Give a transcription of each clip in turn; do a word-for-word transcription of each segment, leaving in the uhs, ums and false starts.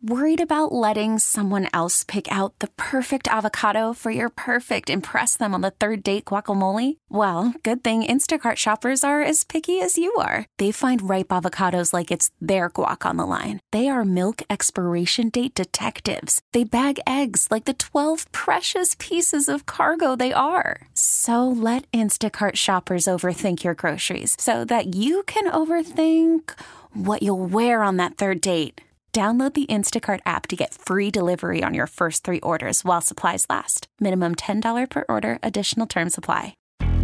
Worried about letting someone else pick out the perfect avocado for your perfect impress them on the third date guacamole? Well, good thing Instacart shoppers are as picky as you are. They find ripe avocados like it's their guac on the line. They are milk expiration date detectives. They bag eggs like the twelve precious pieces of cargo they are. So let Instacart shoppers overthink your groceries so that you can overthink what you'll wear on that third date. Download the Instacart app to get free delivery on your first three orders while supplies last. Minimum ten dollars per order. Additional terms apply.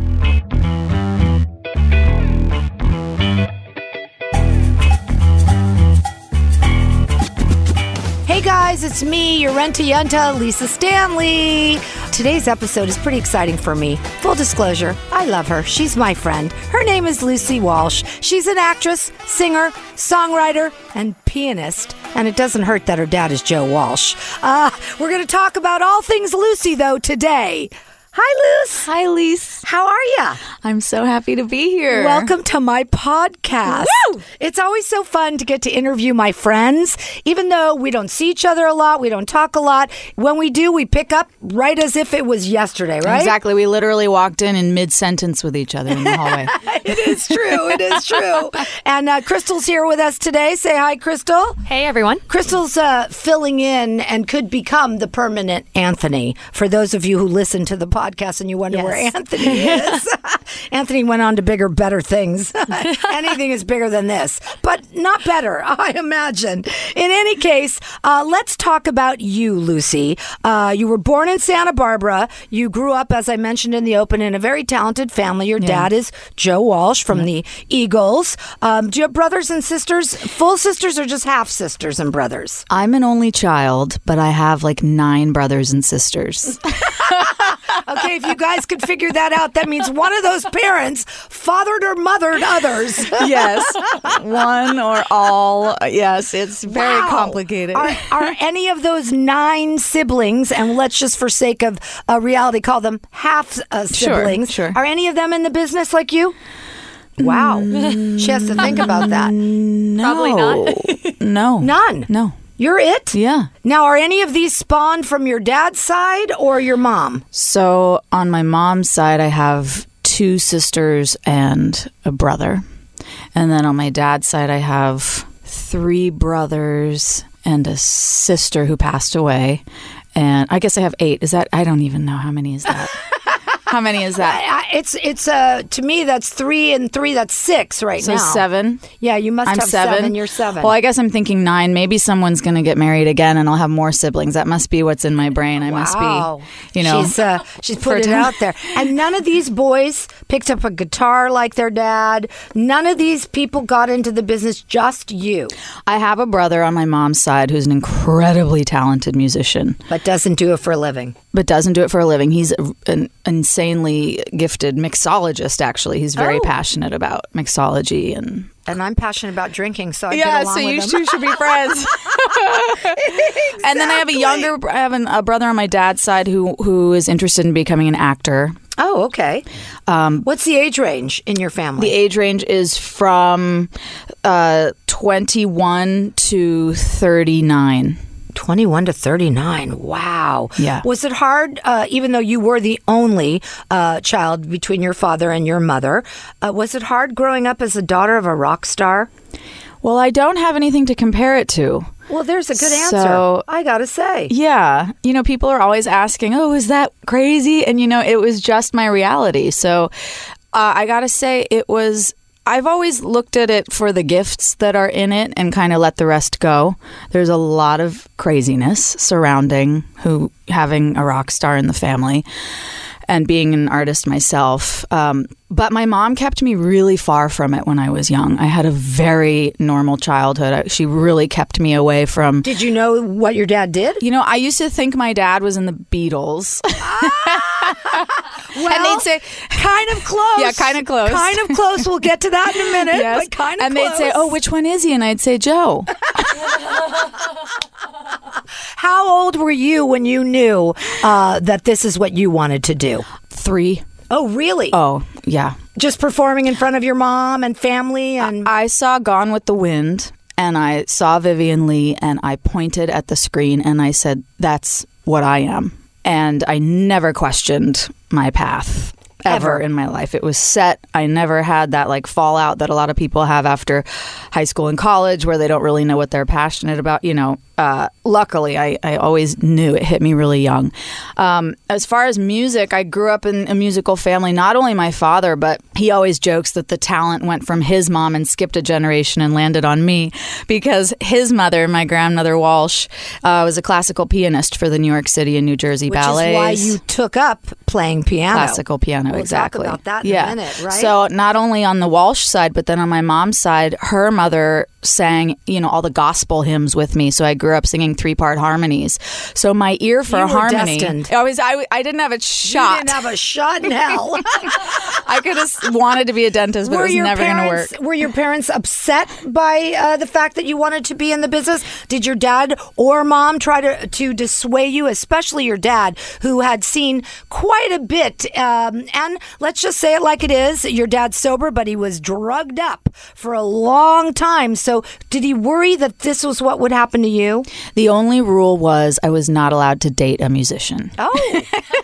Hey guys, it's me, your renta-yenta, Lisa Stanley. Today's episode is pretty exciting for me. Full disclosure, I love her. She's my friend. Her name is Lucy Walsh. She's an actress, singer, songwriter, and pianist. And it doesn't hurt that her dad is Joe Walsh. Uh, we're going to talk about all things Lucy, though, today. Hi, Luce. Hi, Lise. How are ya? I'm so happy to be here. Welcome to my podcast. Woo! It's always so fun to get to interview my friends. Even though we don't see each other a lot, we don't talk a lot. When we do, we pick up right as if it was yesterday, right? Exactly. We literally walked in in mid-sentence with each other in the hallway. It is true. It is true. And uh, Crystal's here with us today. Say hi, Crystal. Hey, everyone. Crystal's uh, filling in and could become the permanent Anthony. For those of you who listen to the podcast, podcast and you wonder yes. where Anthony is. Anthony went on to bigger, better things. Anything is bigger than this, but not better, I imagine. In any case, uh, let's talk about you, Lucy. Uh, you were born in Santa Barbara. You grew up, as I mentioned in the open, in a very talented family. Your Yeah. dad is Joe Walsh from yeah. the Eagles. Um, do you have brothers and sisters, full sisters or just half sisters and brothers? I'm an only child, but I have like nine brothers and sisters. Okay, if you guys could figure that out, that means one of those parents fathered or mothered others. Yes, one or all. Yes, it's very Wow. complicated. Are, are any of those nine siblings, and let's just for sake of uh, reality call them half uh, siblings, Sure, sure. are any of them in the business like you? Wow. Mm, she has to think about that. No. Probably not. No. None. No. You're it? Yeah. Now, are any of these spawned from your dad's side or your mom? So on my mom's side, I have two sisters and a brother. And then on my dad's side, I have three brothers and a sister who passed away. And I guess I have eight. Is that, I don't even know how many is that. How many is that? I, I, it's, it's uh, to me, that's three and three, that's six right So now. seven? Yeah, you must I'm have seven. seven. You're seven. Well, I guess I'm thinking nine. Maybe someone's going to get married again and I'll have more siblings. That must be what's in my brain. I wow. must be, you know. She's, uh, she's put it fertile. out there. And none of these boys picked up a guitar like their dad. None of these people got into the business, just you. I have a brother on my mom's side who's an incredibly talented musician. But doesn't do it for a living. But doesn't do it for a living. He's an insanely gifted mixologist, actually. He's very Oh. passionate about mixology and... And I'm passionate about drinking, so I Yeah, get along so with you them. two should be friends. Exactly. And then I have a younger, I have an, a brother on my dad's side who who is interested in becoming an actor. Oh, okay. Um, What's the age range in your family? the age range is from uh, twenty-one to thirty-nine. twenty-one to thirty-nine. Wow. Yeah. Was it hard, uh, even though you were the only uh, child between your father and your mother, uh, was it hard growing up as a daughter of a rock star? Well, I don't have anything to compare it to. Well, there's a good answer, So- I gotta say. Yeah. You know, people are always asking, oh, is that crazy? And, you know, it was just my reality. So uh, I got to say it was, I've always looked at it for the gifts that are in it and kind of let the rest go. There's a lot of craziness surrounding who having a rock star in the family and being an artist myself. Um, but my mom kept me really far from it when I was young. I had a very normal childhood. She really kept me away from... Did you know what your dad did? You know, I used to think my dad was in the Beatles. Well, and they'd say, kind of close. Yeah, kind of close. Kind of close. We'll get to that in a minute. yes. But kind of and close. they'd say, oh, which one is he? And I'd say, Joe. How old were you when you knew uh, that this is what you wanted to do? Three. Oh, really? Oh, yeah. Just performing in front of your mom and family? And I saw Gone with the Wind and I saw Vivian Lee, and I pointed at the screen, and I said, that's what I am. And I never questioned my path. Ever. Ever in my life. It was set. I never had that like fallout that a lot of people have after high school and college where they don't really know what they're passionate about. You know, uh, luckily, I, I always knew. It hit me really young. Um, as far as music, I grew up in a musical family. Not only my father, but he always jokes that the talent went from his mom and skipped a generation and landed on me because his mother, my grandmother Walsh, uh, was a classical pianist for the New York City and New Jersey Which ballets. Which is why you took up playing piano. Classical piano, we'll exactly. Talk about that in yeah. a minute, right? So not only on the Walsh side, but then on my mom's side, her mother sang, you know, all the gospel hymns with me. So I grew up singing three-part harmonies. So my ear for you were harmony, destined. I was, I, I didn't have a shot. You didn't have a shot in hell. I could have wanted to be a dentist, but were it was never going to work. Were your parents upset by uh, the fact that you wanted to be in the business? Did your dad or mom try to to dissuade you, especially your dad, who had seen quite a bit? Um, and let's just say it like it is. Your dad's sober, but he was drugged up for a long time. So did he worry that this was what would happen to you? The only rule was I was not allowed to date a musician. Oh.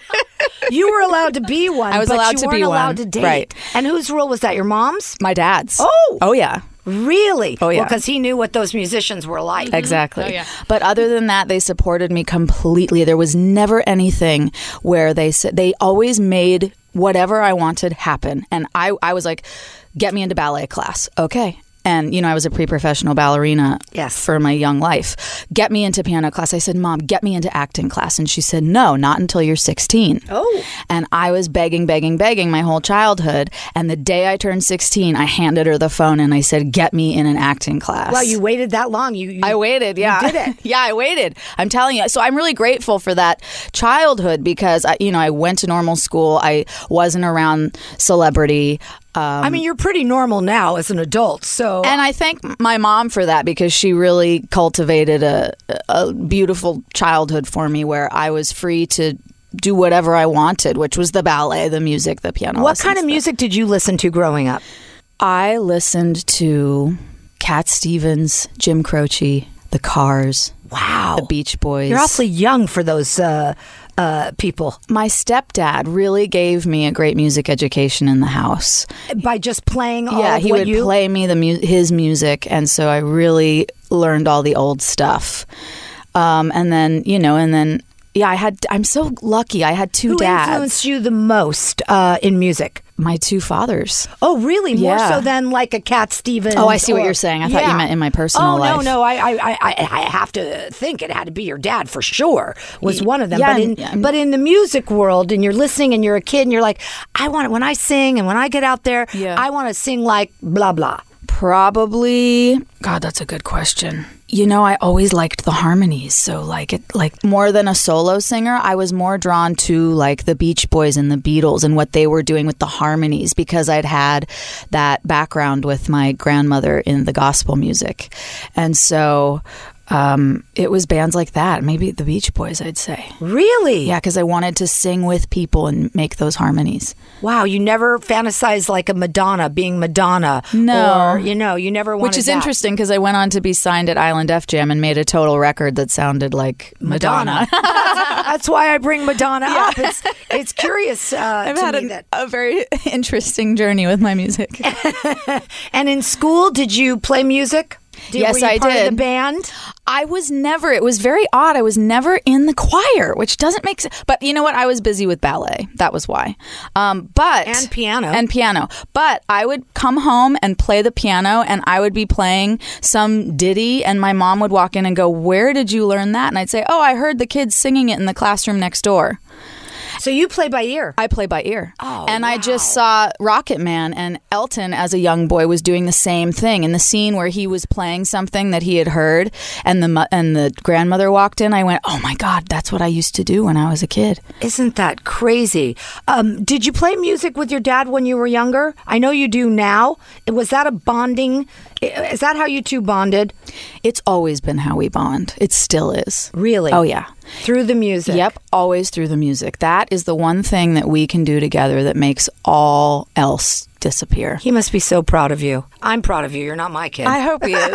You were allowed to be one. I was but allowed you to weren't be allowed one. to date. Right. And whose rule was that? Your mom's? My dad's. Oh. Oh, yeah. Really? Oh, yeah. Well, because he knew what those musicians were like. Exactly. Oh, yeah. But other than that, they supported me completely. There was never anything where they said, they always made whatever I wanted happen. And I, I was like, get me into ballet class. Okay. And, you know, I was a pre-professional ballerina yes. for my young life. Get me into piano class. I said, Mom, get me into acting class. And she said, no, not until you're sixteen. Oh. And I was begging, begging, begging my whole childhood. And the day I turned sixteen, I handed her the phone and I said, get me in an acting class. Wow, you waited that long. You, you I waited, yeah. You did it. Yeah, I waited. I'm telling you. So I'm really grateful for that childhood because, I, you know, I went to normal school. I wasn't around celebrity. Um, I mean, you're pretty normal now as an adult, so... And I thank my mom for that because she really cultivated a, a beautiful childhood for me where I was free to do whatever I wanted, which was the ballet, the music, the piano. What kind of music did you listen to growing up? I listened to Cat Stevens, Jim Croce, The Cars. Wow. The Beach Boys. You're awfully young for those uh, uh, people. My stepdad really gave me a great music education in the house. By just playing all yeah, of he what would you... play me the mu- his music, and so I really learned all the old stuff. Um, and then, you know, and then, yeah, I had, I'm so lucky. I had two Who dads. Who influenced you the most uh, in music? My two fathers. Oh, really? More Yeah. so than like a Cat Stevens? Oh, I see or, what you're saying. I thought yeah. you meant in my personal oh, life. Oh, no, no. I, I, I, I have to think it had to be your dad for sure was one of them. Yeah, but, in, and- but in the music world, and you're listening and you're a kid and you're like, I want it when I sing and when I get out there, Yeah. I want to sing like blah, blah. Probably, God, that's a good question. You know, I always liked the harmonies. So like it, like more than a solo singer, I was more drawn to like the Beach Boys and the Beatles and what they were doing with the harmonies because I'd had that background with my grandmother in the gospel music. And so um, it was bands like that. Maybe the Beach Boys, I'd say. Really? Yeah, because I wanted to sing with people and make those harmonies. Wow, you never fantasized like a Madonna being Madonna. No. Or, you know, you never wanted Which is that. interesting because I went on to be signed at Island F Jam and made a total record that sounded like Madonna. That's why I bring Madonna up. It's it's curious uh, I've to had me an, that. a very interesting journey with my music. And in school, did you play music? Did, Yes, were you I part did. Of the band? I was never, it was very odd. I was never in the choir, which doesn't make sense. But you know what? I was busy with ballet. That was why. Um, but And piano. And piano. But I would come home and play the piano and I would be playing some ditty and my mom would walk in and go, where did you learn that? And I'd say, oh, I heard the kids singing it in the classroom next door. So you play by ear. I play by ear. Oh, and I wow. just saw Rocket Man, and Elton, as a young boy, was doing the same thing. In the scene where he was playing something that he had heard, and the mu- and the grandmother walked in, I went, oh my God, that's what I used to do when I was a kid. Isn't that crazy? Um, did you play music with your dad when you were younger? I know you do now. Was that a bonding? Is that how you two bonded? It's always been how we bond. It still is. Really? Oh, yeah. Through the music? Yep, always through the music. That is the one thing that we can do together that makes all else disappear. He must be so proud of you. I'm proud of you. You're not my kid. I hope he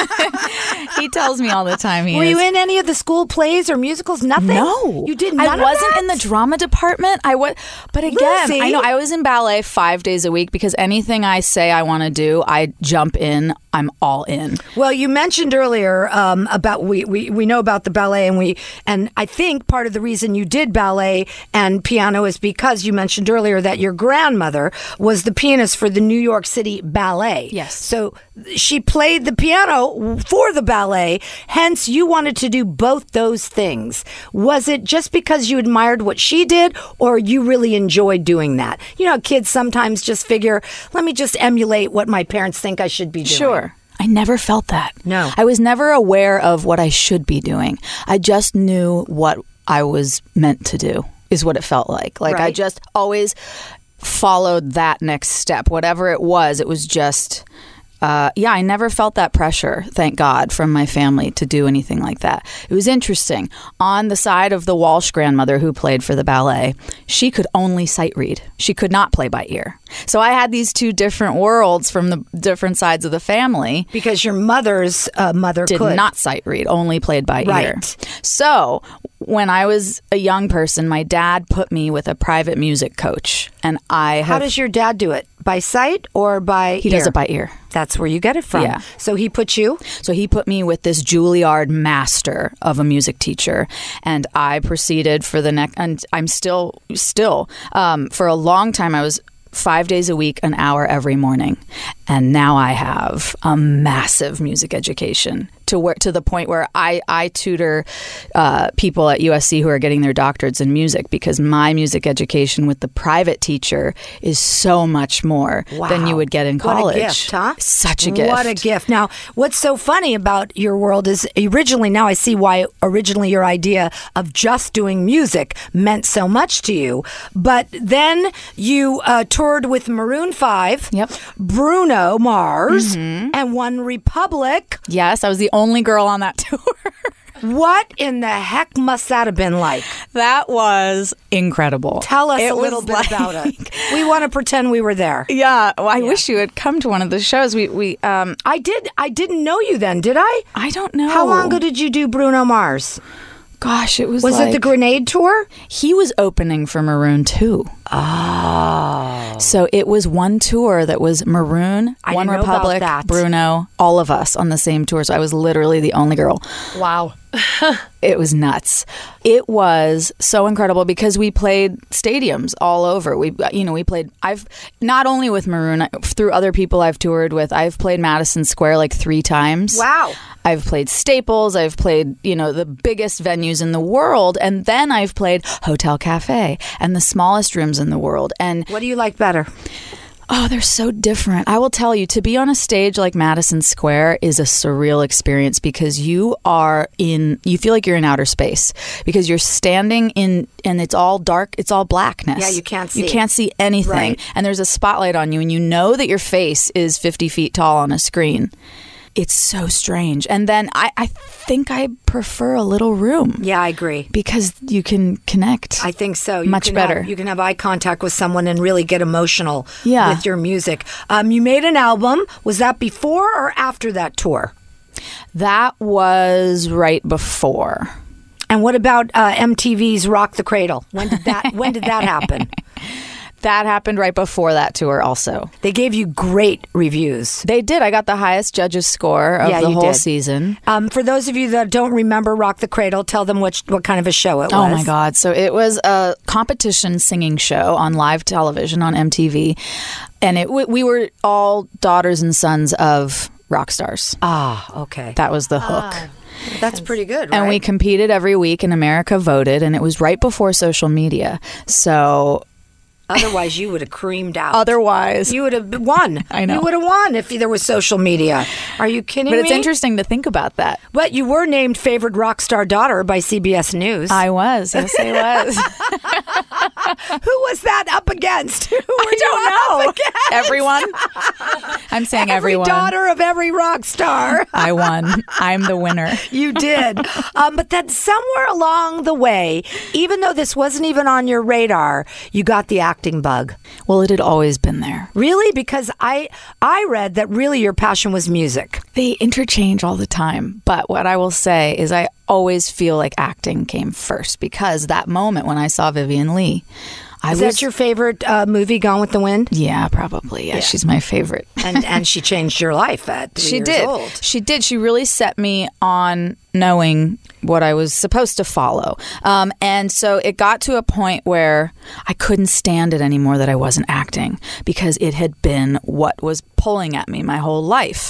is. He tells me all the time he Were is. you in any of the school plays or musicals? Nothing? No. You did none I of wasn't that? in the drama department. I was, but again, Lucy. I know I was in ballet five days a week because anything I say I want to do, I jump in. I'm all in. Well, you mentioned earlier um, about we, we we know about the ballet, and we and I think part of the reason you did ballet and piano is because you mentioned earlier that your grandmother was the pianist for the New York City Ballet. Yes. So she played the piano for the ballet. Hence, you wanted to do both those things. Was it just because you admired what she did, or you really enjoyed doing that? You know, kids sometimes just figure, let me just emulate what my parents think I should be doing. Sure. I never felt that. No. I was never aware of what I should be doing. I just knew what I was meant to do, is what it felt like. Like I Right. just always followed that next step. Whatever it was, it was just... Uh, yeah, I never felt that pressure, thank God, from my family to do anything like that. It was interesting. On the side of the Walsh grandmother who played for the ballet, she could only sight read. She could not play by ear. So I had these two different worlds from the different sides of the family. Because your mother's uh, mother Did could. not sight read, only played by Right. ear. So when I was a young person, my dad put me with a private music coach. And I How have, does your dad do it? By sight or by he ear? does it by ear. That's where you get it from. Yeah. So he put you? So he put me with this Juilliard master of a music teacher, and I proceeded for the next. And I'm still, still, um, for a long time, I was five days a week, an hour every morning, and now I have a massive music education to where to the point where I I tutor uh, people at U S C who are getting their doctorates in music because my music education with the private teacher is so much more Wow. than you would get in college. What a gift, huh? Such a gift. What a gift. Now, what's so funny about your world is originally, now I see why originally your idea of just doing music meant so much to you. But then you uh, toured with Maroon five, Yep. Bruno Mars, and One Republic. Yes, I was the only girl on that tour. What in the heck must that have been like? That was incredible. Tell us It a little was bit like- about it. We want to pretend we were there. Yeah, well, I wish you had come to one of the shows. We we um I did. I didn't know you then, did I? I don't know How long ago did you do Bruno Mars? Gosh, it was Was like, it the Grenade tour? he was opening for Maroon too. Oh. So it was one tour that was Maroon, I One didn't know about Republic, that. Bruno, all of us on the same tour. So I was literally the only girl. Wow. It was nuts. It was so incredible because we played stadiums all over. We, you know, we played. I've not only with Maroon, I- through other people I've toured with. I've played Madison Square like three times. Wow. I've played Staples. I've played, you know, the biggest venues in the world, and then I've played Hotel Cafe and the smallest rooms in the world. And What do you like better? oh, they're so different. I will tell you, to be on a stage like Madison Square is a surreal experience because you are in, you feel like you're in outer space because you're standing in, and it's all dark, it's all blackness. Yeah, you can't see. You can't see anything. Right. And there's a spotlight on you, and you know that your face is fifty feet tall on a screen. It's so strange. And then I, I think I prefer a little room Yeah, I agree. because you can connect. I think so. You Much can better. Have, you can have eye contact with someone and really get emotional Yeah. with your music. Um, you made an album. Was that before or after that tour? That was right before. And what about uh, M T V's Rock the Cradle? When did that When did that happen? That happened right before that tour also. They gave you great reviews. They did. I got the highest judges score of Yeah, the you whole did. season. Um, for those of you that don't remember Rock the Cradle, tell them what what kind of a show it was. Oh my God. So it was a competition singing show on live television on M T V. And it we were all daughters and sons of rock stars. Ah, okay. That was the hook. That's pretty good, right? And we competed every week, and America voted, and it was right before social media. So Otherwise, you would have creamed out. otherwise, You would have won. I know. You would have won if there was social media. Are you kidding but me? it's interesting to think about that. But you were named favorite rock star daughter by C B S News. I was. Yes, I was. Who was that up against? Who were I don't you know. Up against? Everyone. I'm saying every everyone. daughter of every rock star. I won. I'm the winner. You did. Um, but then somewhere along the way, even though this wasn't even on your radar, you got the acting bug. Well, it had always been there. Really? Because I I read that really your passion was music. They interchange all the time. But what I will say is I always feel like acting came first, because that moment when I saw Vivian Lee, I Is was, that your favorite uh, movie, Gone with the Wind? Yeah, probably. Yeah, yeah. She's my favorite. and and she changed your life at three she years did. old. She did. She really set me on knowing what I was supposed to follow. Um, and so it got to a point where I couldn't stand it anymore that I wasn't acting, because it had been what was pulling at me my whole life.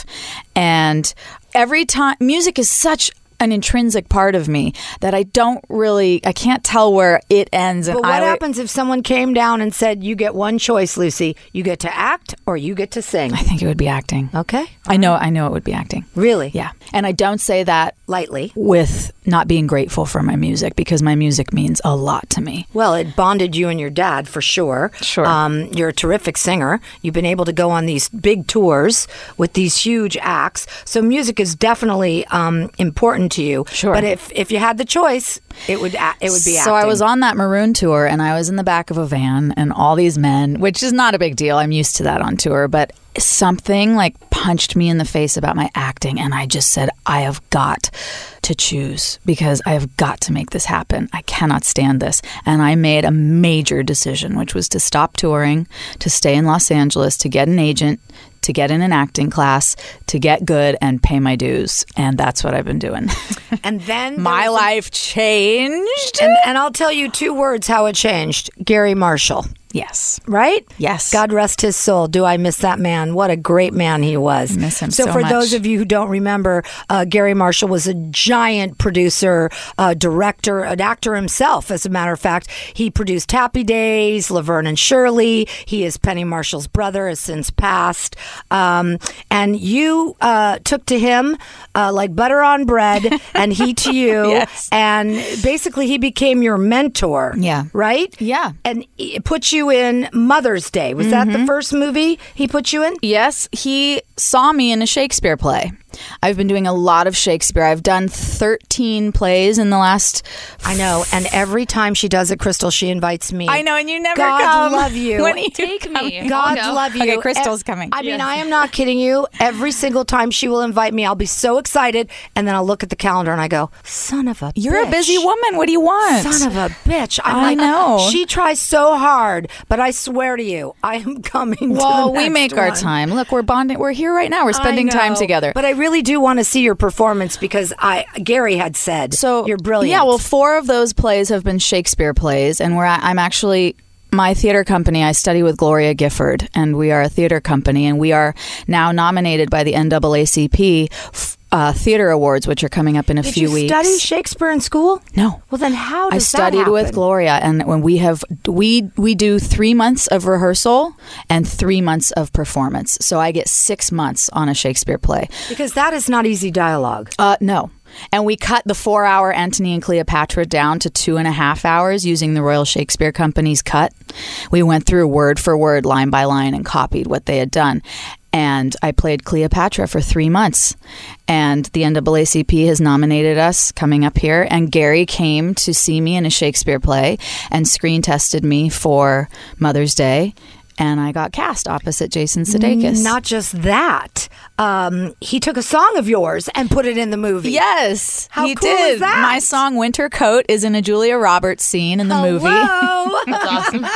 And every time, music is such an intrinsic part of me that I don't really, I can't tell where it ends. And But what I, happens if someone came down and said, you get one choice, Lucy, you get to act or you get to sing? I think it would be acting. Okay. I know, I know it would be acting. Really? Yeah. And I don't say that lightly with not being grateful for my music, because my music means a lot to me. Well, it bonded you and your dad for sure. Sure. Um, you're a terrific singer. You've been able to go on these big tours with these huge acts. So music is definitely um, important to you. Sure. But if, if you had the choice, it would a- it would be acting. So I was on that Maroon tour, and I was in the back of a van, and all these men, which is not a big deal. I'm used to that on tour, but something like punched me in the face about my acting, and I just said, I have got to choose, because I have got to make this happen. I cannot stand this. And I made a major decision, which was to stop touring, to stay in Los Angeles, to get an agent, to get in an acting class, to get good and pay my dues. And that's what I've been doing. And then my life changed. And, and I'll tell you two words how it changed. Gary Marshall. Yes. Right? Yes. God rest his soul. Do I miss that man? What a great man he was. I miss him so, so for much. those of you who don't remember, uh, Gary Marshall was a giant producer, uh, director, an actor himself, as a matter of fact. He produced Happy Days, Laverne and Shirley. He is Penny Marshall's brother, has since passed. Um, and you uh, took to him uh, like butter on bread, and he to you. Yes. And basically he became your mentor. Yeah. Right? Yeah. And it put you in Mother's Day. Was Mm-hmm. that the first movie he put you in? Yes, he saw me in a Shakespeare play. I've been doing a lot of Shakespeare. I've done thirteen plays in the last... I know. And every time she does it, Crystal, she invites me. I know, and you never God come. love you. When you Take come. me. God I'll go. love you. Okay, Crystal's E- coming. I mean, Yes. I am not kidding you. Every single time she will invite me, I'll be so excited. And then I'll look at the calendar and I go, son of a You're bitch. a busy woman. What do you want? Son of a bitch. I'm I like, know. She tries so hard, but I swear to you, I am coming to Well, the we next make our one. time. Look, we're bonding. We're here right now. We're spending I time know, together. But I really do want to see your performance, because I Gary had said, So you're brilliant. Yeah, well, four of those plays have been Shakespeare plays, and we're I'm actually my theater company. I study with Gloria Gifford, and we are a theater company, and we are now nominated by the N double A C P uh, Theater Awards, which are coming up in a Did few you weeks. study Shakespeare in school? No. Well, then how I does studied that with happen? Gloria, and when we have we we do three months of rehearsal and three months of performance, so I get six months on a Shakespeare play. Because that is not easy dialogue. Uh, no. And we cut the four-hour Antony and Cleopatra down to two and a half hours using the Royal Shakespeare Company's cut. We went through word for word, line by line, and copied what they had done. And I played Cleopatra for three months. And the N double A C P has nominated us coming up here. And Gary came to see me in a Shakespeare play and screen tested me for Mother's Day. And I got cast opposite Jason Sudeikis. Not just that. Um, he took a song of yours and put it in the movie. Yes, How he cool did. is that? My song "Winter Coat" is in a Julia Roberts scene in the movie. Hello. That's awesome.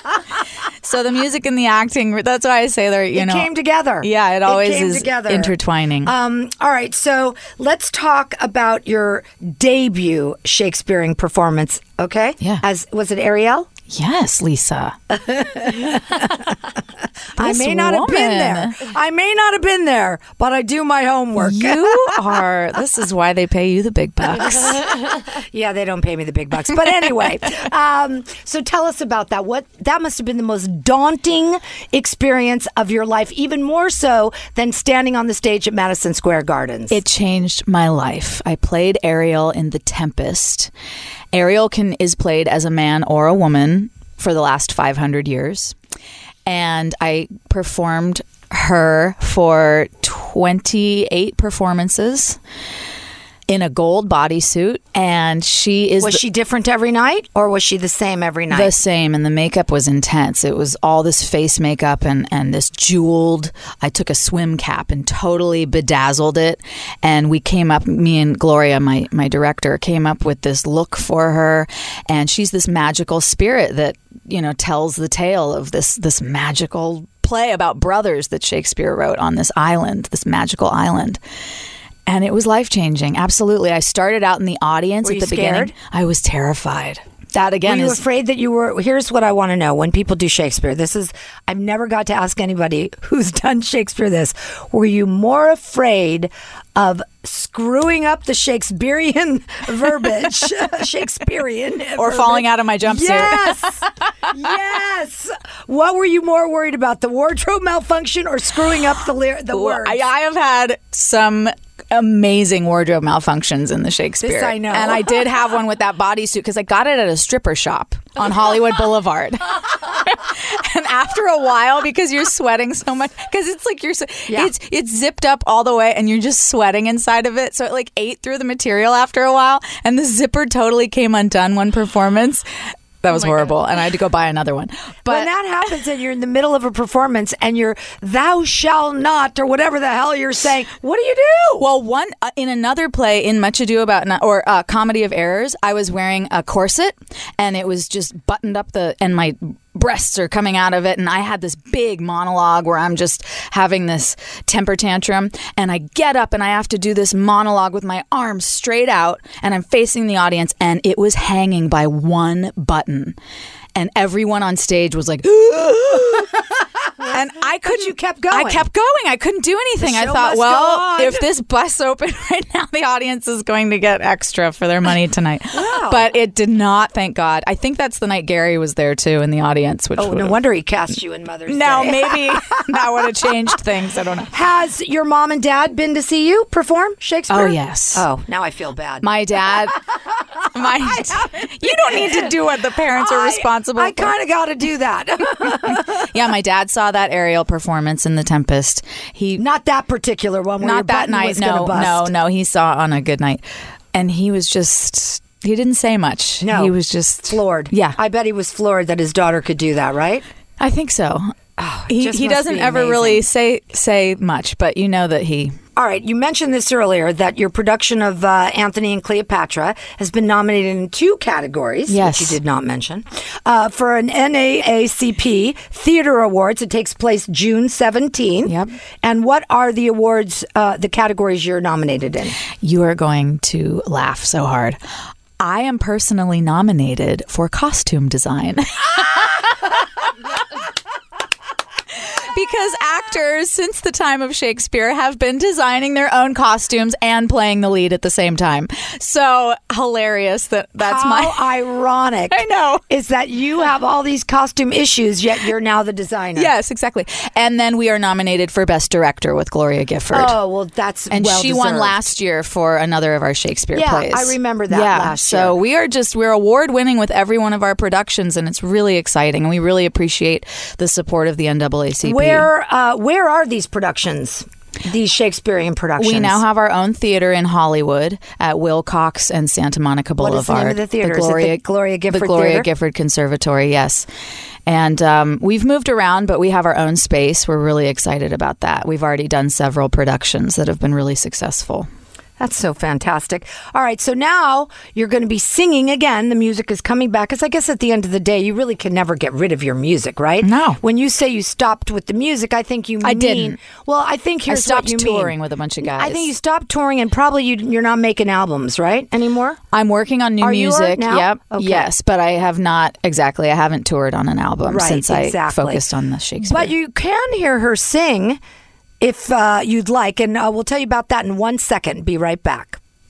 So the music and the acting—that's why I say they're you it know came together. Yeah, it always came is together. intertwining. Um, all right, so let's talk about your debut Shakespearean performance. Okay. Yeah. As was it Ariel? Yes, Lisa. I This may not have been woman. there. I may not have been there, but I do my homework. You are. This is why they pay you the big bucks. Yeah, they don't pay me the big bucks. But anyway, um, so tell us about that. What that must have been the most daunting experience of your life, even more so than standing on the stage at Madison Square Gardens. It changed my life. I played Ariel in The Tempest. Ariel can is played as a man or a woman for the last five hundred years. And I performed her for twenty-eight performances in a gold bodysuit, and she is Was the, she different every night, or was she the same every night? the same, and the makeup was intense. It was all this face makeup and, and this jeweled. I took a swim cap and totally bedazzled it, and we came up, me and Gloria, my, my director, came up with this look for her, and she's this magical spirit that, you know, tells the tale of this this magical play about brothers that Shakespeare wrote on this island, this magical island. And it was life-changing. Absolutely. I started out in the audience Were at you the beginning. scared? I was terrified. That again Were you is afraid that you were? Here's what I want to know. When people do Shakespeare, this is, I've never got to ask anybody who's done Shakespeare this. Were you more afraid of screwing up the Shakespearean verbiage, Shakespearean, or verbiage. falling out of my jumpsuit? Yes, yes. What were you more worried about, the wardrobe malfunction or screwing up the ly- the words? I, I have had some amazing wardrobe malfunctions in the Shakespeare. This I know. And I did have one with that bodysuit because I got it at a stripper shop on Hollywood Boulevard. And after a while, because you're sweating so much, because it's like you're, Yeah. it's it's zipped up all the way, and you're just sweating inside of it. So it like ate through the material after a while, and the zipper totally came undone one performance. That was horrible, and I had to go buy another one. But when that happens and you're in the middle of a performance and you're thou shall not or whatever the hell you're saying, what do you do? Well, one uh, in another play in Much Ado About No- or uh, Comedy of Errors, I was wearing a corset, and it was just buttoned up the and my breasts are coming out of it, and I had this big monologue where I'm just having this temper tantrum, and I get up and I have to do this monologue with my arms straight out, and I'm facing the audience, and it was hanging by one button, and everyone on stage was like and I couldn't. you kept going. I kept going. I couldn't do anything. The I show thought, must well, go on. if this busts open right now, the audience is going to get extra for their money tonight. Wow. But it did not, thank God. I think that's the night Gary was there too in the audience. Which Oh, no would've- wonder he cast you in Mother's No, Day. maybe that would have changed things. I don't know. Has your mom and dad been to see you perform Shakespeare? Oh, yes. Oh, now I feel bad. My dad, my, you don't need to do what the parents are I- responsible I for. kind of got to do that. Yeah, my dad saw that Ariel performance in The Tempest. He Not that particular one where your not that button night. was gonna No, bust. no, no. He saw on a good night, and he was just. He didn't say much. No. He was just Floored. Yeah, I bet he was floored that his daughter could do that, right? I think so. Oh, he just he must doesn't be ever amazing. really say say much, but you know that he. All right, you mentioned this earlier that your production of uh, Anthony and Cleopatra has been nominated in two categories, Yes. which you did not mention, uh, for an N double A C P Theater Awards. It takes place June seventeenth. Yep. And what are the awards, uh, the categories you're nominated in? You are going to laugh so hard. I am personally nominated for costume design. Because actors, since the time of Shakespeare, have been designing their own costumes and playing the lead at the same time. So hilarious that that's How my... ironic. I know. Is that you have all these costume issues, yet you're now the designer. Yes, exactly. And then we are nominated for Best Director with Gloria Gifford. Oh, well, that's And well she won deserved. last year for another of our Shakespeare Yeah, plays. I remember that yeah, last so year. we are just, we're award winning with every one of our productions, and it's really exciting. And we really appreciate the support of the N double A C P. Where uh, where are these productions? These Shakespearean productions. We now have our own theater in Hollywood at Wilcox and Santa Monica What Boulevard. is the name of the theater? Is it the Gloria, Gloria Gifford The Gloria Theater? Gifford Conservatory, yes. And um, we've moved around, but we have our own space. We're really excited about that. We've already done several productions that have been really successful. That's so fantastic. All right, so now you're going to be singing again. The music is coming back. Because I guess at the end of the day, you really can never get rid of your music, right? No. When you say you stopped with the music, I think you I mean... didn't. Well, I think I here's stopped what you touring mean. with a bunch of guys. I think you stopped touring and probably you, you're not making albums, right, anymore? I'm working on new Are you music. now? Yep. Okay. Yes, but I have not exactly. I haven't toured on an album Right, since I exactly. focused on the Shakespeare. But you can hear her sing if uh, you'd like, and uh, we'll tell you about that in one second. Be right back.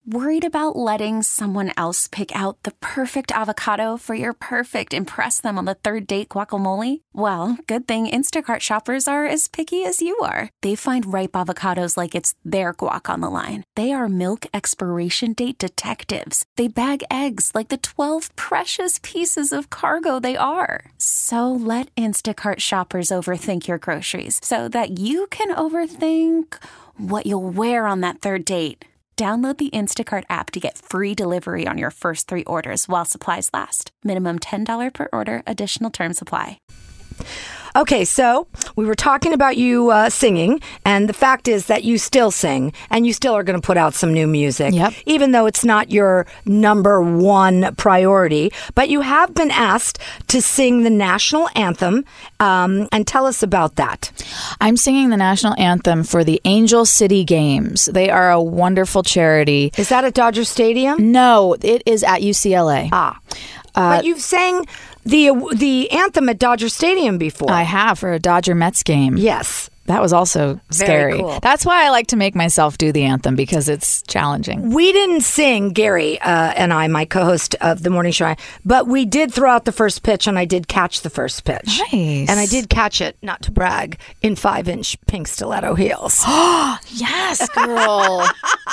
Worried about letting someone else pick out the perfect avocado for your perfect impress them on the third date guacamole? Well, good thing Instacart shoppers are as picky as you are. They find ripe avocados like it's their guac on the line. They are milk expiration date detectives. They bag eggs like the twelve precious pieces of cargo they are. So let Instacart shoppers overthink your groceries so that you can overthink what you'll wear on that third date. Download the Instacart app to get free delivery on your first three orders while supplies last. Minimum ten dollars per order. Additional terms apply. Okay, so we were talking about you uh, singing, and the fact is that you still sing, and you still are going to put out some new music, Yep. even though it's not your number one priority. But you have been asked to sing the national anthem, um, and tell us about that. I'm singing the national anthem for the Angel City Games. They are a wonderful charity. Is that at Dodger Stadium? No, it is at U C L A. Ah, but you've sang the the anthem at Dodger Stadium before. I have for a Dodger Mets game. Yes. That was also scary. Very cool. That's why I like to make myself do the anthem, because it's challenging. We didn't sing, Gary uh, and I, my co-host of the morning show, but we did throw out the first pitch, and I did catch the first pitch. Nice. And I did catch it, not to brag, in five-inch pink stiletto heels. Yes, girl.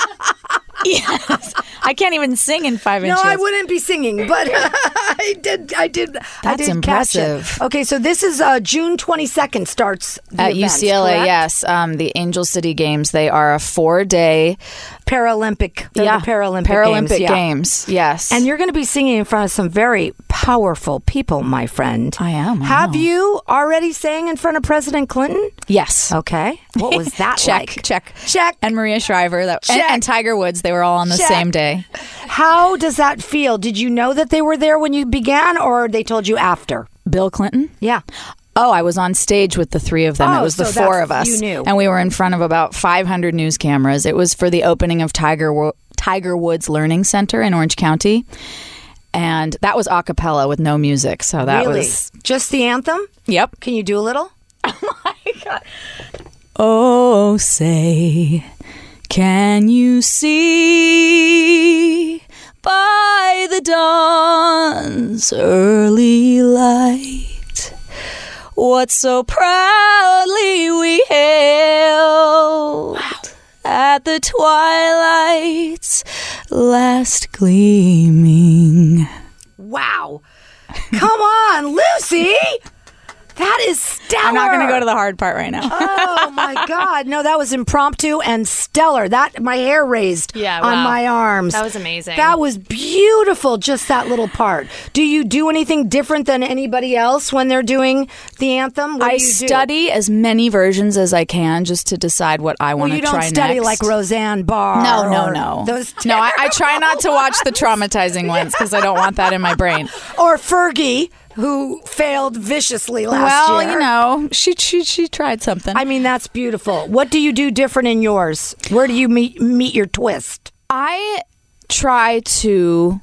Yes. I can't even sing in five No, inches. I wouldn't be singing, but I did. I did. I That's did impressive. Catch it. Okay, so this is uh, June twenty-second starts the At event, U C L A, correct? yes. Um, the Angel City Games, they are a four-day Paralympic. They're yeah, the Paralympic, Paralympic Games. yeah. Games, yes. And you're going to be singing in front of some very powerful people, my friend. I am. I Have know. you already sang in front of President Clinton? Yes. Okay. What was that check, like? check. Check. And Maria Shriver that, and, Check. and Tiger Woods, they were all on the Check. same day. How does that feel? Did you know that they were there when you began, or they told you after? Bill Clinton? Yeah. Oh, I was on stage with the three of them. Oh, it was the so four that's- of us. you knew. And we were in front of about five hundred news cameras. It was for the opening of Tiger Wo- Tiger Woods Learning Center in Orange County. And that was a cappella with no music. So that really? was... Just the anthem? Yep. Can you do a little? Oh, say, can you see by the dawn's early light what so proudly we hailed at the twilight's last gleaming? Wow. Come on, Lucy. That is stellar. I'm not going to go to the hard part right now. Oh my God! No, that was impromptu and stellar. That my hair raised Yeah, on wow. my arms. That was amazing. That was beautiful. Just that little part. Do you do anything different than anybody else when they're doing the anthem? What I do you do? study as many versions as I can just to decide what I want Well, to you try don't study next. like Roseanne Barr. No, no, or no. Those no, I, I try not to watch the traumatizing ones because I don't want that in my brain. or Fergie, who failed viciously last well, year. you know, she she she tried something. I mean, that's beautiful. What do you do different in yours? Where do you meet meet your twist? I try to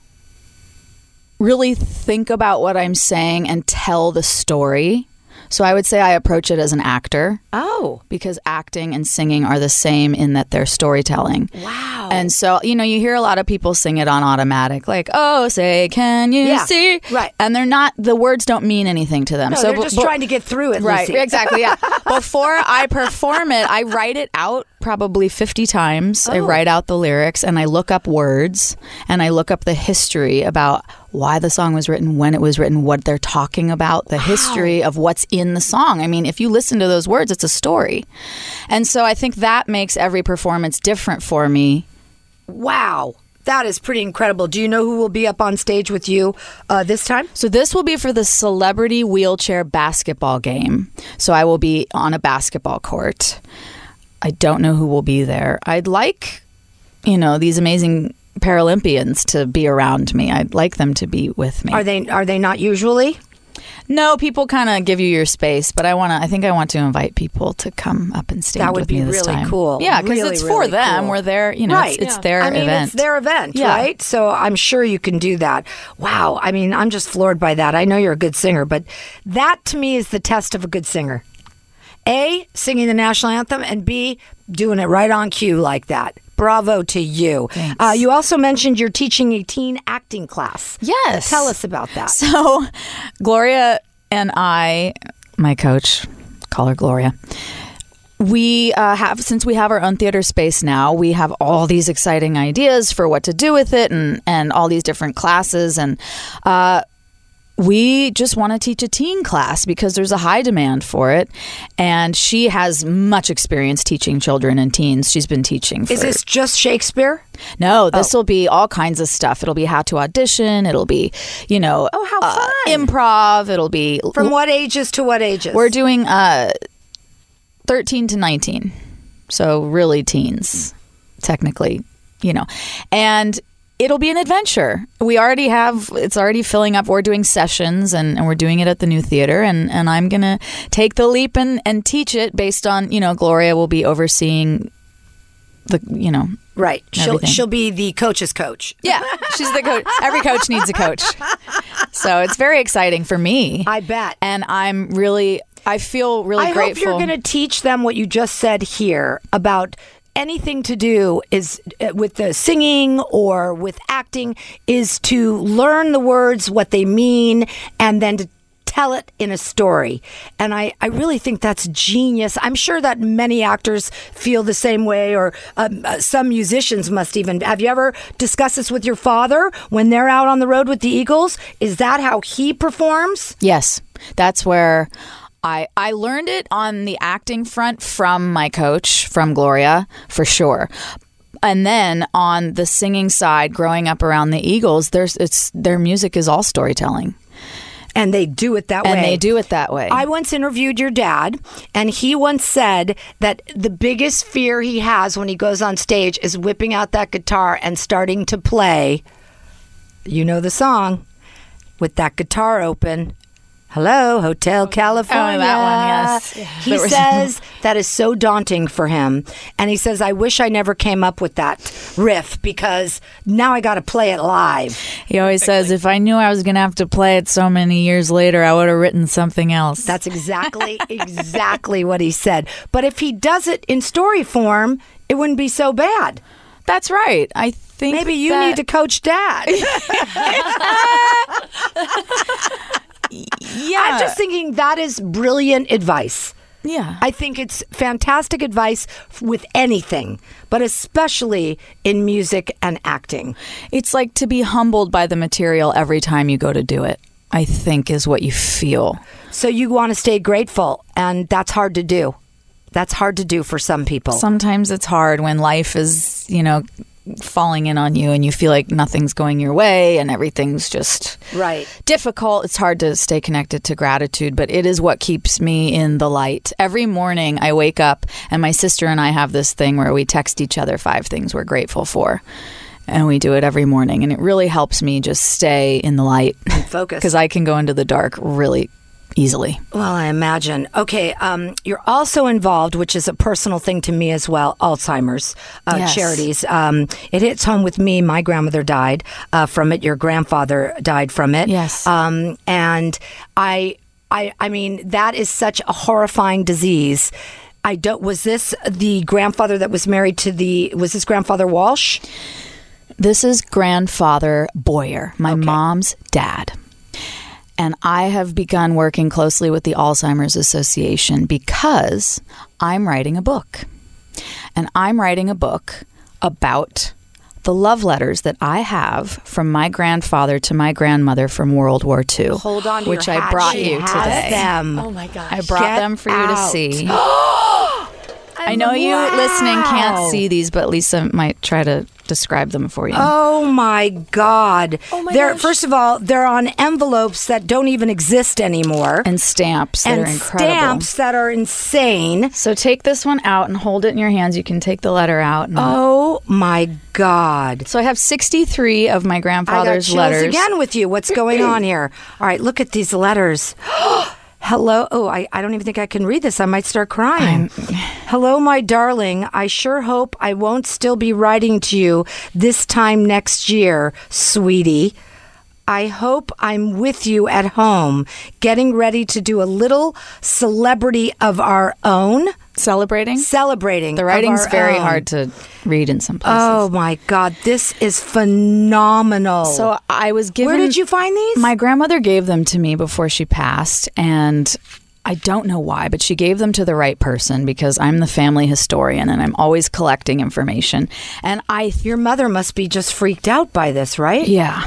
really think about what I'm saying and tell the story. So I would say I approach it as an actor. Oh, Because acting and singing are the same in that they're storytelling. wow. And so, you know, you hear a lot of people sing it on automatic, like, oh, say, can you Yeah, see? right. And they're not, the words don't mean anything to them. No, so they're b- just b- trying to get through it, Right, Lucy. exactly, yeah. Before I perform it, I write it out probably fifty times. I Oh. write out the lyrics and I look up words and I look up the history about why the song was written, when it was written, what they're talking about, the history of what's in the song. I mean, if you listen to those words, it's a story. And so I think that makes every performance different for me. Wow. That is pretty incredible. Do you know who will be up on stage with you uh, this time? So this will be for the Celebrity Wheelchair Basketball game. So I will be on a basketball court. I don't know who will be there. I'd like, you know, these amazing Paralympians to be around me. I'd like them to be with me. Are they are they not usually? No, people kind of give you your space, but I want to. I think I want to invite people to come up and stand That would with be me this really time. cool. Yeah, because Really, it's for really them. cool. We're there. You know, Right. it's, it's Yeah. their I mean, event. it's their event, Yeah. right? So I'm sure you can do that. Wow. I mean, I'm just floored by that. I know you're a good singer, but that to me is the test of a good singer. A, singing the national anthem, and B, doing it right on cue like that. Bravo to you. Uh, you also mentioned you're teaching a teen acting class. Yes. Tell us about that. So, Gloria and I, my coach, call her Gloria, we uh, have, since we have our own theater space now, we have all these exciting ideas for what to do with it and, and all these different classes. And uh, we just want to teach a teen class because there's a high demand for it. And she has much experience teaching children and teens. She's been teaching for... Is this just Shakespeare? No, this oh. will be all kinds of stuff. It'll be how to audition. It'll be, you know... Oh, how fun. Uh, improv. It'll be... From what ages to what ages? We're doing uh, thirteen to nineteen. So really teens, technically, you know. And... it'll be an adventure. We already have, it's already filling up. We're doing sessions and, and we're doing it at the new theater. And, and I'm going to take the leap and, and teach it based on, you know, Gloria will be overseeing the, you know. Right. She'll, she'll be the coach's coach. Yeah. She's the coach. Every coach needs a coach. So it's very exciting for me. I bet. And I'm really, I feel really I grateful. I hope you're going to teach them what you just said here about anything to do is uh, with the singing or with acting is to learn the words, what they mean, and then to tell it in a story. And I, I really think that's genius. I'm sure that many actors feel the same way, or um, uh, some musicians must even. Have you ever discussed this with your father when they're out on the road with the Eagles? Is that how he performs? Yes. That's where... I, I learned it on the acting front from my coach, from Gloria, for sure. And then on the singing side, growing up around the Eagles, there's it's their music is all storytelling. And they do it that and way. And they do it that way. I once interviewed your dad, and he once said that the biggest fear he has when he goes on stage is whipping out that guitar and starting to play, you know the song, with that guitar open. Hello, Hotel California. Oh, that one, yes. He says that is so daunting for him. And he says, I wish I never came up with that riff because now I got to play it live. He always says, if I knew I was going to have to play it so many years later, I would have written something else. That's exactly, exactly what he said. But if he does it in story form, it wouldn't be so bad. That's right. I think Maybe you that... need to coach Dad. Yeah. I'm just thinking that is brilliant advice. Yeah. I think it's fantastic advice with anything, but especially in music and acting. It's like to be humbled by the material every time you go to do it, I think is what you feel. So you want to stay grateful, and that's hard to do. That's hard to do for some people. Sometimes it's hard when life is, you know, falling in on you and you feel like nothing's going your way and everything's just right. difficult. It's hard to stay connected to gratitude, but it is what keeps me in the light. Every morning I wake up and my sister and I have this thing where we text each other five things we're grateful for. And we do it every morning. And it really helps me just stay in the light. And focus. Because I can go into the dark really easily. Well, I imagine. Okay, um, you're also involved, which is a personal thing to me as well, Alzheimer's uh, yes. charities. Um, it hits home with me. My grandmother died uh, from it. Your grandfather died from it. Yes. Um, and I, I, I mean, that is such a horrifying disease. I don't. Was this the grandfather that was married to the? Was this grandfather Walsh? This is grandfather Boyer, my okay. mom's dad. And I have begun working closely with the Alzheimer's Association because I'm writing a book. And I'm writing a book about the love letters that I have from my grandfather to my grandmother from World War Two. Hold on to which your I hat. brought She you has today. Them. Oh my gosh. I brought Get them for you to out. see. I know you wow. listening can't see these, but Lisa might try to describe them for you. Oh my God. Oh my they're, gosh. First of all, they're on envelopes that don't even exist anymore. And stamps that and are incredible. stamps that are insane. So take this one out and hold it in your hands. You can take the letter out. And oh my God. So I have sixty-three of my grandfather's I got chills letters. again with you. What's going on here? All right, look at these letters. Hello. Oh, I, I don't even think I can read this. I might start crying. I'm... Hello, my darling. I sure hope I won't still be writing to you this time next year, sweetie. I hope I'm with you at home, getting ready to do a little celebrity of our own. Celebrating? Celebrating. The writing's very own. hard to read in some places. Oh, my God. This is phenomenal. So I was given... Where did you find these? My grandmother gave them to me before she passed, and I don't know why, but she gave them to the right person because I'm the family historian and I'm always collecting information. And I... Your mother must be just freaked out by this, right? Yeah.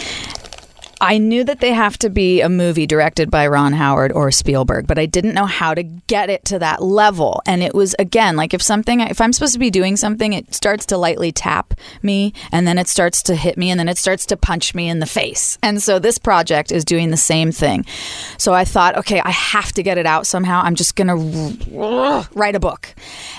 I knew that they have to be a movie directed by Ron Howard or Spielberg, but I didn't know how to get it to that level. And it was, again, like if something, if I'm supposed to be doing something, it starts to lightly tap me and then it starts to hit me and then it starts to punch me in the face. And so this project is doing the same thing. So I thought, okay, I have to get it out somehow. I'm just going to write a book.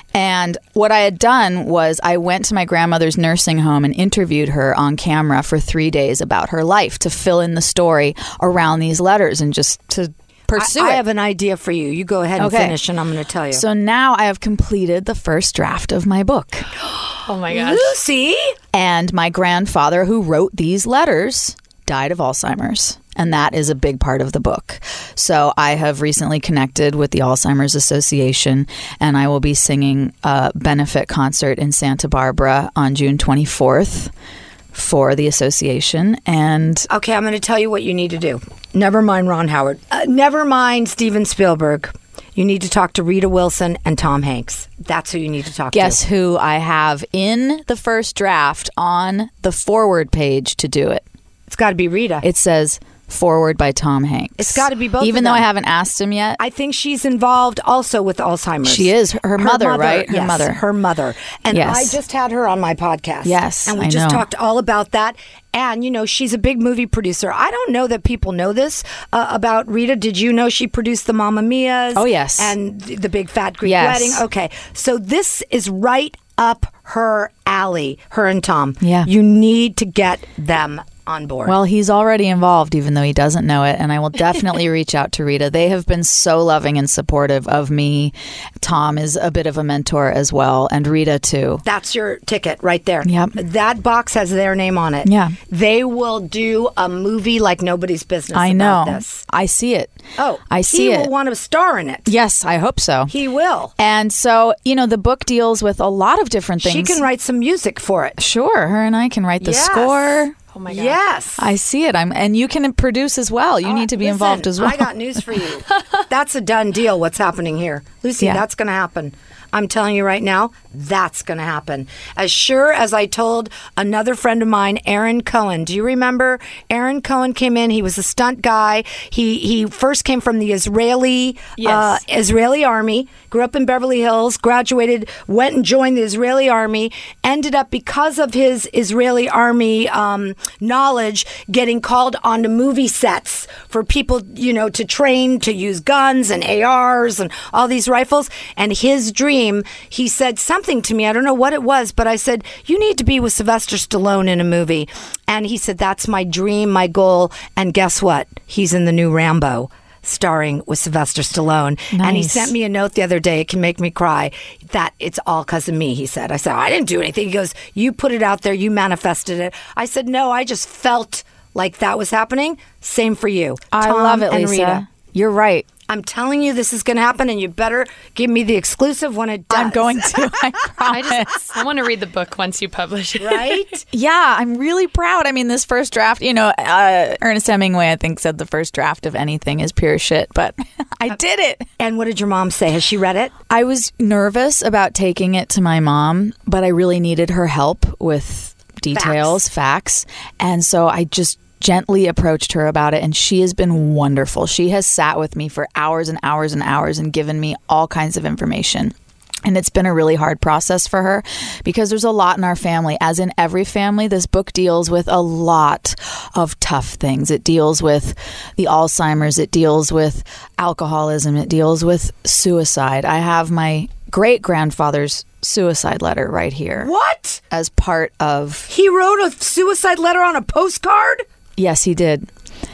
And what I had done was I went to my grandmother's nursing home and interviewed her on camera for three days about her life to fill in the story around these letters and just to pursue I, it. I have an idea for you. You go ahead and Okay. finish and I'm going to tell you. So now I have completed the first draft of my book. Oh my gosh. Lucy! And my grandfather, who wrote these letters, died of Alzheimer's. And that is a big part of the book. So I have recently connected with the Alzheimer's Association, and I will be singing a benefit concert in Santa Barbara on June twenty-fourth for the association. And Okay, I'm going to tell you what you need to do. Never mind Ron Howard. Uh, never mind Steven Spielberg. You need to talk to Rita Wilson and Tom Hanks. That's who you need to talk guess to. who I have in the first draft on the forward page to do it? It's got to be Rita. It says forward by Tom Hanks. It's gotta be both Even of though them. I haven't asked him yet. I think she's involved also with Alzheimer's. She is. Her mother, right? Her yes, mother. Her mother. And Yes. I just had her on my podcast. Yes, And we I just know. talked all about that. And, you know, she's a big movie producer. I don't know that people know this uh, about Rita. Did you know she produced the Mamma Mia's? Oh, yes. And the Big Fat Greek Yes. Wedding? Okay. So this is right up her alley, her and Tom. Yeah. You need to get them on board. Well, he's already involved, even though he doesn't know it. And I will definitely reach out to Rita. They have been so loving and supportive of me. Tom is a bit of a mentor as well, and Rita too. That's your ticket right there. Yep. That box has their name on it. Yeah. They will do a movie like nobody's business I know. about this. I see it. Oh, I see he it. will want to star in it. Yes, I hope so. He will. And so, you know, the book deals with a lot of different things. She can write some music for it. Sure, her and I can write the Yes. score. Oh my gosh. Yes. I see it. I'm, and you can produce as well. You need to be Listen, involved as well. I got news for you. That's a done deal, what's happening here. Lucy, Yeah. that's going to happen. I'm telling you right now, that's going to happen. As sure as I told another friend of mine, Aaron Cohen. Do you remember? Aaron Cohen came in. He was a stunt guy. He he first came from the Israeli Yes. uh, Israeli army. Grew up in Beverly Hills. Graduated. Went and joined the Israeli army. Ended up because of his Israeli army um, knowledge, getting called onto movie sets for people, you know, to train to use guns and A Rs and all these rifles. And his dream. He said something to me. I don't know what it was, but I said, you need to be with Sylvester Stallone in a movie. And he said, that's my dream, my goal. And guess what? He's in the new Rambo, starring with Sylvester Stallone. And he Nice. sent me a note the other day. It can make me cry. That it's all because of me, he said. I said, I didn't do anything. He goes, you put it out there. You manifested it. I said, no, I just felt like that was happening. Same for you. I Tom love it, and Lisa. Rita. You're right. I'm telling you this is going to happen, and you better give me the exclusive when it does. I'm going to. I I promise. just I want to read the book once you publish it. Right? Yeah, I'm really proud. I mean, this first draft, you know, uh, Ernest Hemingway, I think, said the first draft of anything is pure shit, but I did it. And what did your mom say? Has she read it? I was nervous about taking it to my mom, but I really needed her help with details, facts. And so I just gently approached her about it, and she has been wonderful. She has sat with me for hours and hours and hours and given me all kinds of information. And it's been a really hard process for her because there's a lot in our family. As in every family, this book deals with a lot of tough things. It deals with the Alzheimer's. It deals with alcoholism. It deals with suicide. I have my great-grandfather's suicide letter right here. What? As part of... He wrote a suicide letter on a postcard? Yes, he did.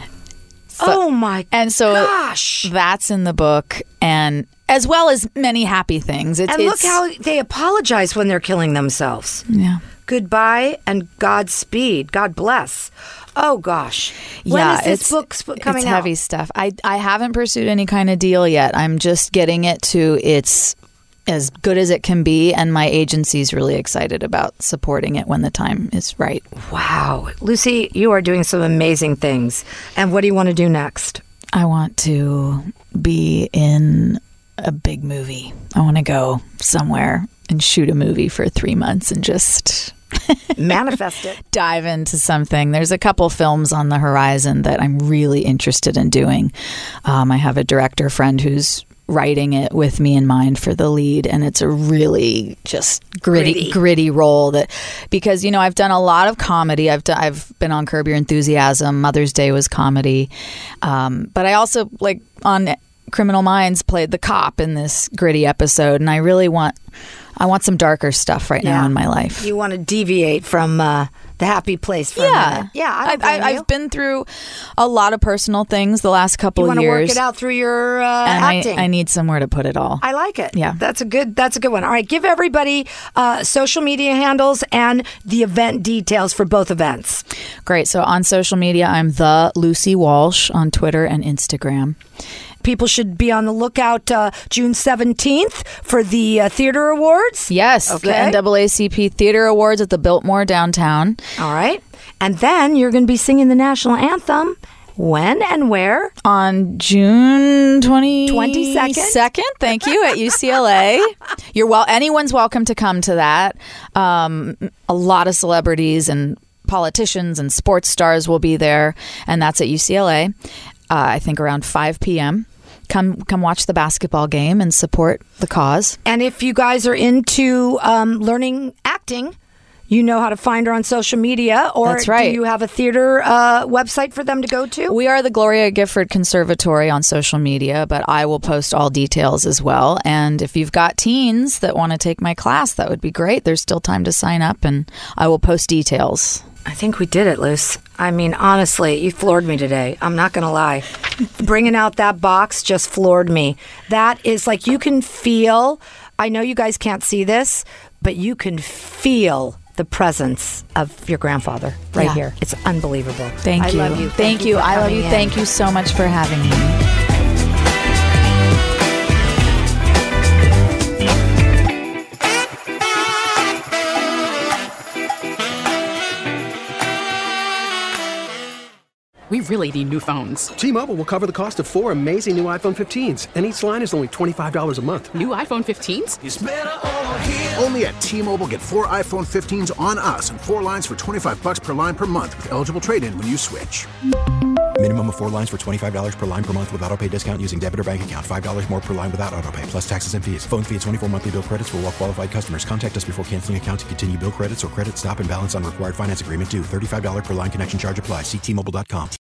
Oh, my And so gosh. that's in the book, and as well as many happy things. It's, And look it's, how they apologize when they're killing themselves. Yeah. goodbye and Godspeed. God bless. Oh, gosh. When yeah, is this it's, book sp- coming it's out? heavy stuff. I, I haven't pursued any kind of deal yet. I'm just getting it to its as good as it can be, and my agency's really excited about supporting it when the time is right. Wow. Lucy, you are doing some amazing things. And what do you want to do next? I want to be in a big movie. I want to go somewhere and shoot a movie for three months and just... manifest it. Dive into something. There's a couple films on the horizon that I'm really interested in doing. Um, I have a director friend who's writing it with me in mind for the lead, and it's a really just gritty, Gritty. gritty role. That because you know I've done a lot of comedy. I've done, I've been on Curb Your Enthusiasm. Mother's Day was comedy, um, but I also like on Criminal Minds played the cop in this gritty episode, and I really want. I want some darker stuff right Yeah. now in my life. You want to deviate from uh, the happy place for a Yeah. minute. Yeah, I I, don't blame I, you. I've been through a lot of personal things the last couple You of want to years. work it out through your uh, and acting. I, I need somewhere to put it all. I like it. Yeah. That's a good that's a good one. All right, give everybody uh, social media handles and the event details for both events. Great. So on social media, I'm the Lucy Walsh on Twitter and Instagram. People should be on the lookout uh, June seventeenth for the uh, theater awards. Yes, Okay. the N double A C P Theater Awards at the Biltmore downtown. All right. And then you're going to be singing the national anthem. When and where? On June twentieth, twenty-second. Second, thank you, at U C L A. You're well. Anyone's welcome to come to that. Um, a lot of celebrities and politicians and sports stars will be there, and that's at U C L A. Uh, I think around five p.m. Come, come watch the basketball game and support the cause. And if you guys are into um, learning acting, you know how to find her on social media. Or That's right. do you have a theater uh, website for them to go to? We are the Gloria Gifford Conservatory on social media, but I will post all details as well. And if you've got teens that want to take my class, that would be great. There's still time to sign up, and I will post details. I think we did it, Luce. I mean, honestly, you floored me today. I'm not going to lie. Bringing out that box just floored me. That is like you can feel, I know you guys can't see this, but you can feel the presence of your grandfather right Yeah. here. It's unbelievable. Thank I you. love you. Thank, you. for I love coming you. in. Thank you so much for having me. We really need new phones. T-Mobile will cover the cost of four amazing new iPhone fifteens, and each line is only twenty-five dollars a month. New iPhone fifteens? It's better over here. Only at T-Mobile, get four iPhone fifteens on us and four lines for twenty-five bucks per line per month with eligible trade-in when you switch. Minimum of four lines for twenty-five dollars per line per month with autopay discount using debit or bank account. five dollars more per line without autopay, plus taxes and fees. Phone fee at twenty-four monthly bill credits for well-qualified customers. Contact us before canceling account to continue bill credits or credit stop and balance on required finance agreement due. thirty-five dollars per line connection charge applies. See T Mobile dot com.